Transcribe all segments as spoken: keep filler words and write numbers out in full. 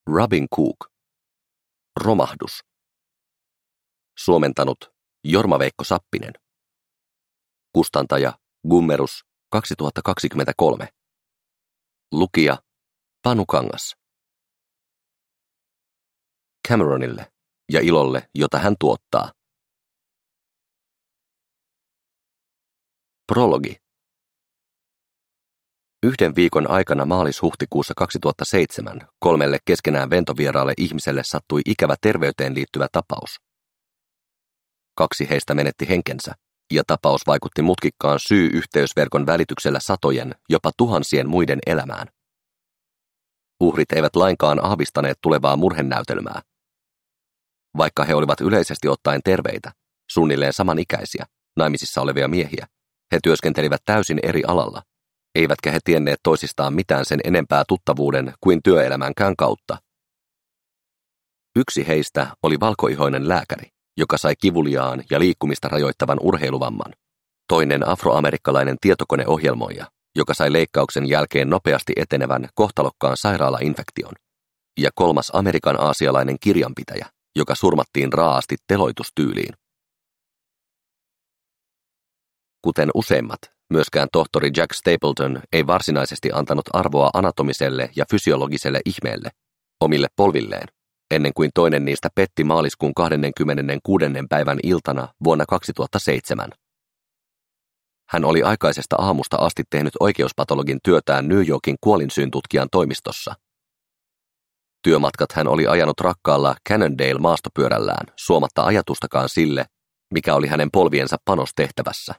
Robin Cook. Romahdus. Suomentanut Jorma-Veikko Sappinen. Kustantaja Gummerus kaksituhattakaksikymmentäkolme. Lukija Panu Kangas. Cameronille ja ilolle, jota hän tuottaa. Prologi. Yhden viikon aikana maalis-huhtikuussa kaksituhattaseitsemän kolmelle keskenään ventovieraalle ihmiselle sattui ikävä terveyteen liittyvä tapaus. Kaksi heistä menetti henkensä, ja tapaus vaikutti mutkikkaan syy-yhteysverkon välityksellä satojen, jopa tuhansien muiden elämään. Uhrit eivät lainkaan aavistaneet tulevaa murhenäytelmää. Vaikka he olivat yleisesti ottaen terveitä, suunnilleen samanikäisiä, naimisissa olevia miehiä, he työskentelivät täysin eri alalla, eivätkä he tienneet toisistaan mitään sen enempää tuttavuuden kuin työelämänkään kautta. Yksi heistä oli valkoihoinen lääkäri, joka sai kivuliaan ja liikkumista rajoittavan urheiluvamman. Toinen afroamerikkalainen tietokoneohjelmoija, joka sai leikkauksen jälkeen nopeasti etenevän kohtalokkaan sairaalainfektion. Ja kolmas Amerikan aasialainen kirjanpitäjä, joka surmattiin raaasti teloitustyyliin. Kuten useimmat, myöskään tohtori Jack Stapleton ei varsinaisesti antanut arvoa anatomiselle ja fysiologiselle ihmeelle, omille polvilleen, ennen kuin toinen niistä petti maaliskuun kahdeskymmeneskuudes päivän iltana vuonna kaksituhattaseitsemän. Hän oli aikaisesta aamusta asti tehnyt oikeuspatologin työtään New Yorkin kuolinsyyntutkijan toimistossa. Työmatkat hän oli ajanut rakkaalla Cannondale-maastopyörällään suomatta ajatustakaan sille, mikä oli hänen polviensa panos tehtävässä.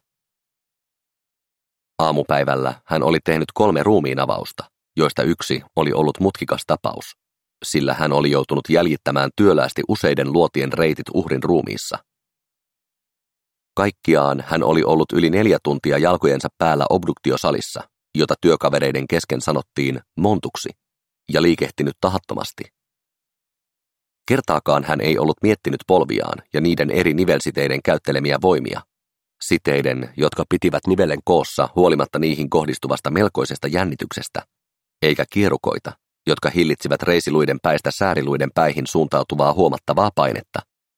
Aamupäivällä hän oli tehnyt kolme ruumiinavausta, joista yksi oli ollut mutkikas tapaus, sillä hän oli joutunut jäljittämään työläästi useiden luotien reitit uhrin ruumiissa. Kaikkiaan hän oli ollut yli neljä tuntia jalkojensa päällä obduktiosalissa, jota työkavereiden kesken sanottiin montuksi, ja liikehtinyt tahattomasti. Kertaakaan hän ei ollut miettinyt polviaan ja niiden eri nivelsiteiden käyttelemiä voimia, siteiden, jotka pitivät nivelen koossa huolimatta niihin kohdistuvasta melkoisesta jännityksestä, eikä kierukoita, jotka hillitsivät reisiluiden päistä sääriluiden päihin suuntautuvaa huomattavaa painetta.